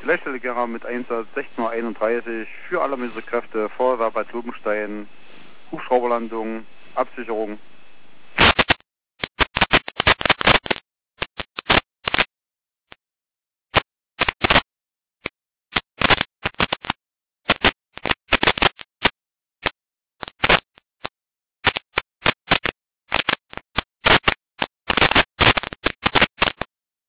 Gleichstelliger mit Einsatz 16:31 Uhr für alle Kräfte, Feuerwehr Bad Lobenstein, Hubschrauberlandung, Absicherung.